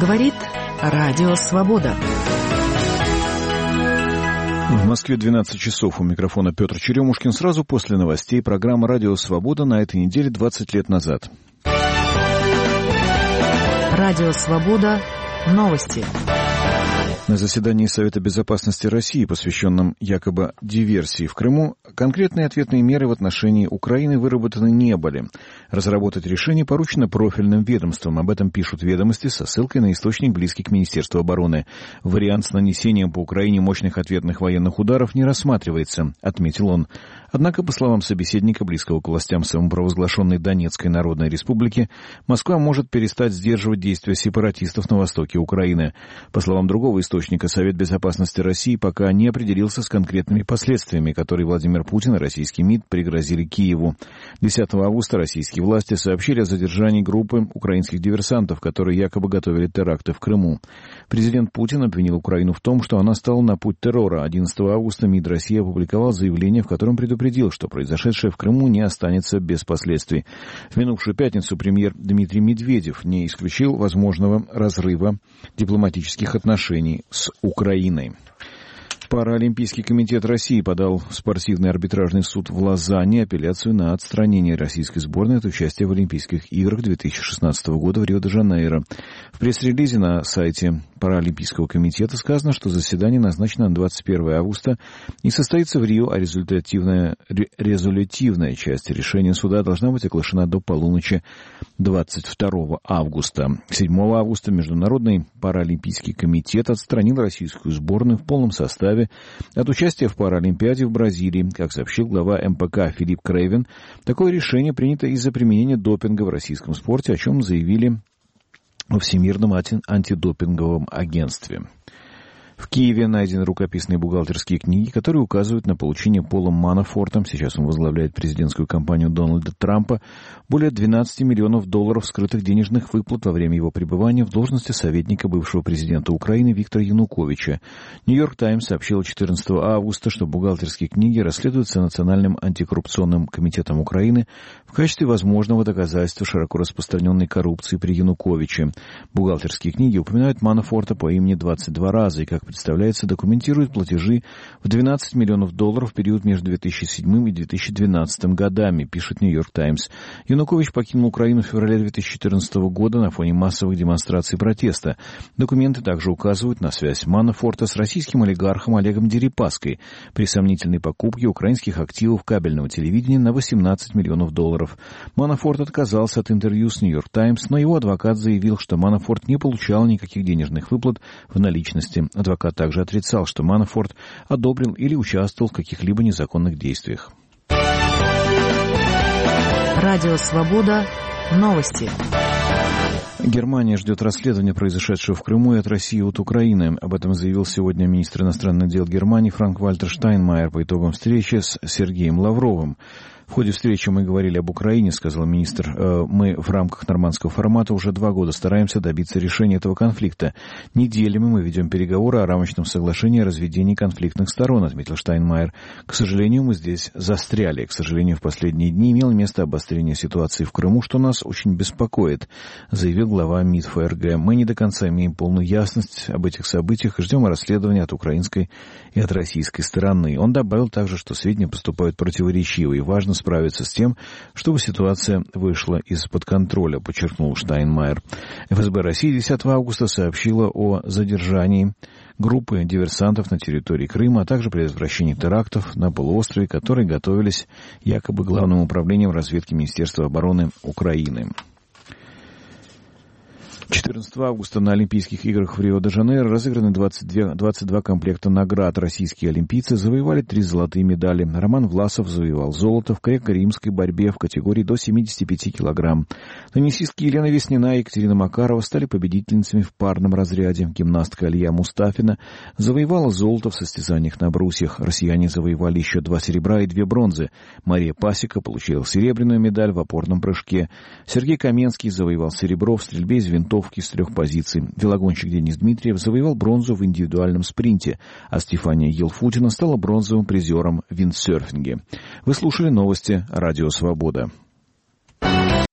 Говорит Радио Свобода. В Москве 12 часов. У микрофона Петр Черемушкин. Сразу после новостей программа «Радио Свобода» на этой неделе 20 лет назад. Радио Свобода. Новости. На заседании Совета безопасности России, посвященном якобы диверсии в Крыму, конкретные ответные меры в отношении Украины выработаны не были. Разработать решение поручено профильным ведомствам. Об этом пишут «Ведомости» со ссылкой на источник, близкий к Министерству обороны. Вариант с нанесением по Украине мощных ответных военных ударов не рассматривается, отметил он. Однако, по словам собеседника, близкого к властям самопровозглашенной Донецкой Народной Республики, Москва может перестать сдерживать действия сепаратистов на востоке Украины. По словам другого источника, Совет безопасности России пока не определился с конкретными последствиями, которые Владимир Путин и российский МИД пригрозили Киеву. 10 августа российские власти сообщили о задержании группы украинских диверсантов, которые якобы готовили теракты в Крыму. Президент Путин обвинил Украину в том, что она стала на путь террора. 11 августа МИД России опубликовал заявление, в котором предупредил, что произошедшее в Крыму не останется без последствий. В минувшую пятницу премьер Дмитрий Медведев не исключил возможного разрыва дипломатических отношений с Украиной. Паралимпийский комитет России подал в спортивный арбитражный суд в Лозанне апелляцию на отстранение российской сборной от участия в Олимпийских играх 2016 года в Рио-де-Жанейро. В пресс-релизе на сайте Паралимпийского комитета сказано, что заседание назначено на 21 августа и состоится в Рио, а резолютивная часть решения суда должна быть оглашена до полуночи 22 августа. 7 августа Международный Паралимпийский комитет отстранил российскую сборную в полном составе от участия в Паралимпиаде в Бразилии. Как сообщил глава МПК Филипп Крейвен, такое решение принято из-за применения допинга в российском спорте, о чем заявили во Всемирном антидопинговом агентстве. В Киеве найдены рукописные бухгалтерские книги, которые указывают на получение Полом Манафортом, сейчас он возглавляет президентскую кампанию Дональда Трампа, более 12 миллионов долларов скрытых денежных выплат во время его пребывания в должности советника бывшего президента Украины Виктора Януковича. «Нью-Йорк Таймс» сообщил 14 августа, что бухгалтерские книги расследуются Национальным антикоррупционным комитетом Украины в качестве возможного доказательства широко распространенной коррупции при Януковиче. Бухгалтерские книги упоминают Манафорта по имени 22 раза и, как представляется, документирует платежи в 12 миллионов долларов в период между 2007 и 2012 годами, пишет «Нью-Йорк Таймс». Янукович покинул Украину в феврале 2014 года на фоне массовых демонстраций протеста. Документы также указывают на связь Манафорта с российским олигархом Олегом Дерипаской при сомнительной покупке украинских активов кабельного телевидения на 18 миллионов долларов. Манафорт отказался от интервью с «Нью-Йорк Таймс», но его адвокат заявил, что Манафорт не получал никаких денежных выплат в наличности. Адвокат также отрицал, что Манафорт одобрил или участвовал в каких-либо незаконных действиях. Радио Свобода. Новости. Германия ждет расследования произошедшего в Крыму и от России и от Украины. Об этом заявил сегодня министр иностранных дел Германии Франк-Вальтер Штайнмайер по итогам встречи с Сергеем Лавровым. В ходе встречи мы говорили об Украине, сказал министр. Мы в рамках нормандского формата уже 2 года стараемся добиться решения этого конфликта. Неделями мы ведем переговоры о рамочном соглашении о разведении конфликтных сторон, отметил Штайнмайер. К сожалению, мы здесь застряли. К сожалению, в последние дни имело место обострение ситуации в Крыму, что нас очень беспокоит, заявил глава МИД ФРГ. Мы не до конца имеем полную ясность об этих событиях и ждем расследования от украинской и от российской стороны. Он добавил также, что сведения поступают противоречивые и важно справиться с тем, чтобы ситуация вышла из-под контроля, подчеркнул Штайнмайер. ФСБ России 10 августа сообщила о задержании группы диверсантов на территории Крыма, а также предотвращении терактов на полуострове, которые готовились якобы Главным управлением разведки Министерства обороны Украины. 14 августа на Олимпийских играх в Рио-де-Жанейро разыграны 22 комплекта наград. Российские олимпийцы завоевали 3 золотые медали. Роман Власов завоевал золото в греко-римской борьбе в категории до 75 килограмм. Теннисистки Елена Веснина и Екатерина Макарова стали победительницами в парном разряде. Гимнастка Алия Мустафина завоевала золото в состязаниях на брусьях. Россияне завоевали еще 2 серебра и 2 бронзы. Мария Пасека получила серебряную медаль в опорном прыжке. Сергей Каменский завоевал серебро в стрельбе из винтовки с 3 позиций. Велогонщик Денис Дмитриев завоевал бронзу в индивидуальном спринте, а Стефания Елфутина стала бронзовым призером в виндсерфинге. Вы слушали новости «Радио Свобода».